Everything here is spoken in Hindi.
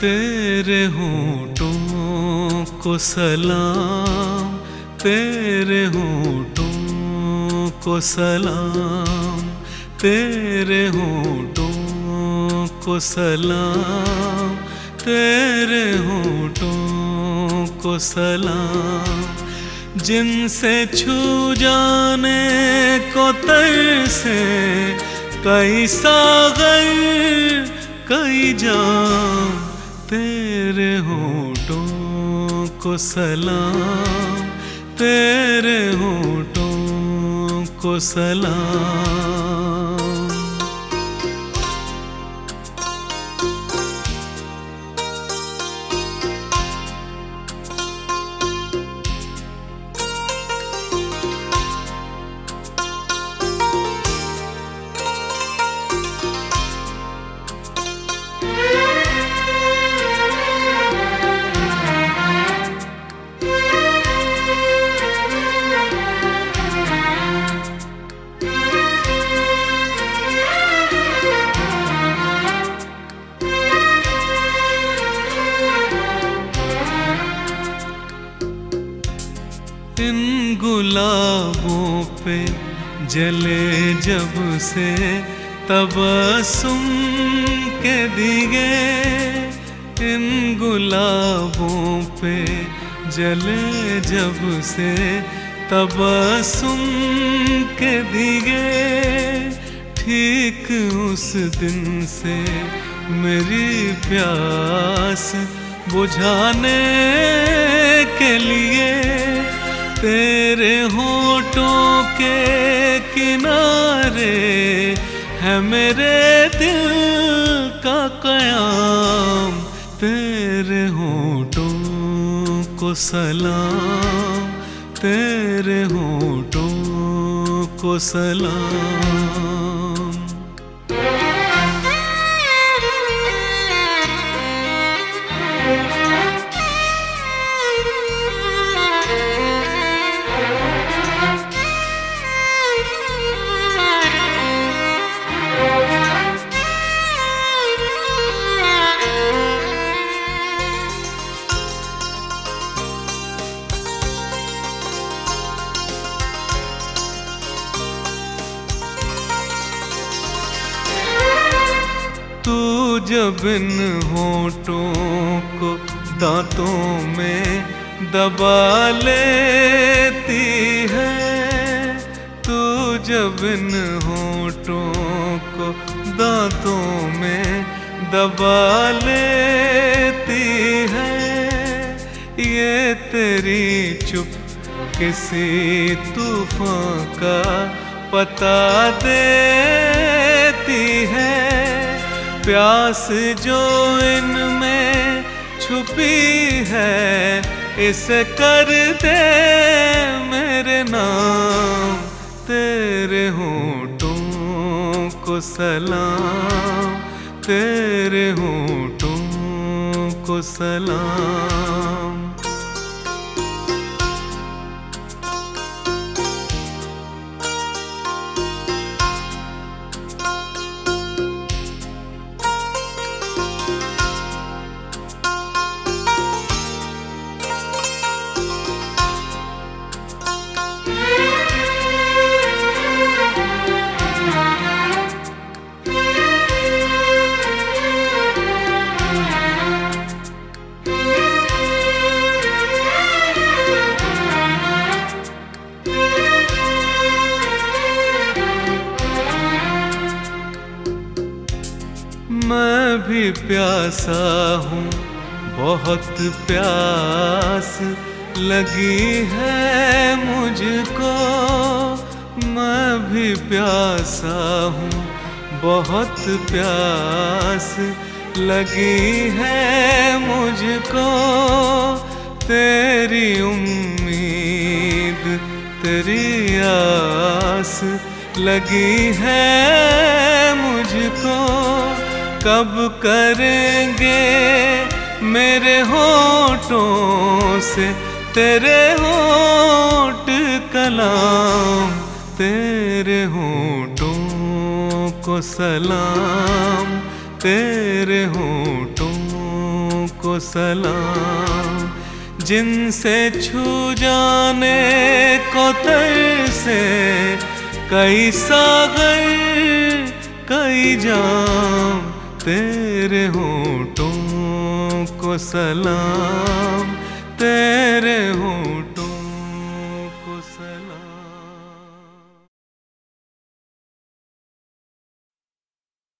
तेरे होठों को सलाम, तेरे होठों को सलाम, तेरे होठों को सलाम, तेरे होठों को सलाम। जिनसे छू जाने को तरसे कई सागर कई जाम, तेरे होठों को सलाम, तेरे होठों को सलाम। इन गुलाबों पे जले जब से तबस्सुम के दिए, इन गुलाबों पे जले जब से तबस्सुम के दिए। ठीक उस दिन से मेरी प्यास बुझाने के लिए तेरे होठों के किनारे है मेरे दिल का क़याम। तेरे होठों को सलाम, तेरे होठों को सलाम। तू जब इन होठों को दांतों में दबा लेती है, तू जब इन होठों को दांतों में दबा लेती है, ये तेरी चुप किसी तूफान का पता देती है। प्यास जो इनमें छुपी है इसे कर दे मेरे नाम। तेरे होठों को सलाम, तेरे होठों को सलाम। मैं भी प्यासा हूँ, बहुत प्यास लगी है मुझको। मैं भी प्यासा हूँ, बहुत प्यास लगी है मुझको। तेरी उम्मीद तेरी आस लगी है मुझको। कब करेंगे मेरे होठों से तेरे होठ कलाम। तेरे होठों को सलाम, तेरे होठों को सलाम, जिनसे छू जाने को तरसे कई सागर कई जाम, तेरे होठों को सलाम, तेरे